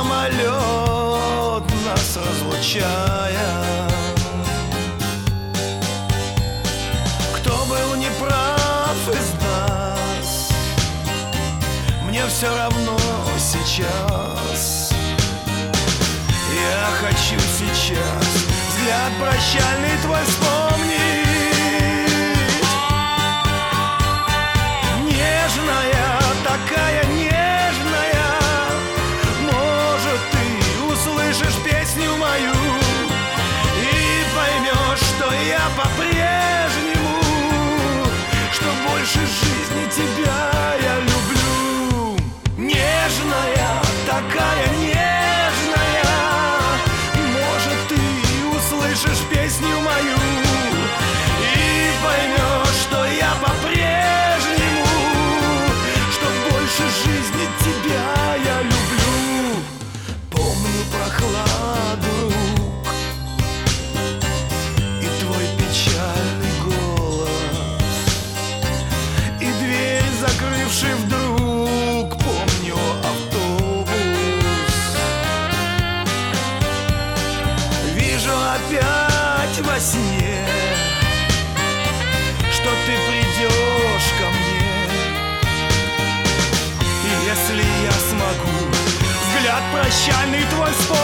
самолет, нас разлучая. Кто был неправ из нас, мне все равно сейчас. Я хочу сейчас взгляд прощальный твой вспомнить. Нежная, такая нежная, может, ты услышишь песню мою и поймешь, что я по-прежнему, что больше жизни тебя я люблю. Нежная, такая нежная, может, ты услышишь песню мою и поймешь, что я по-прежнему, что больше жизни тебя я люблю. Помню прохладу рук и твой печальный голос, и дверь, закрывший вдруг. Помню автобус, вижу опять во сне, что ты придешь ко мне. И если я смогу взгляд прощальный твой вспомнить.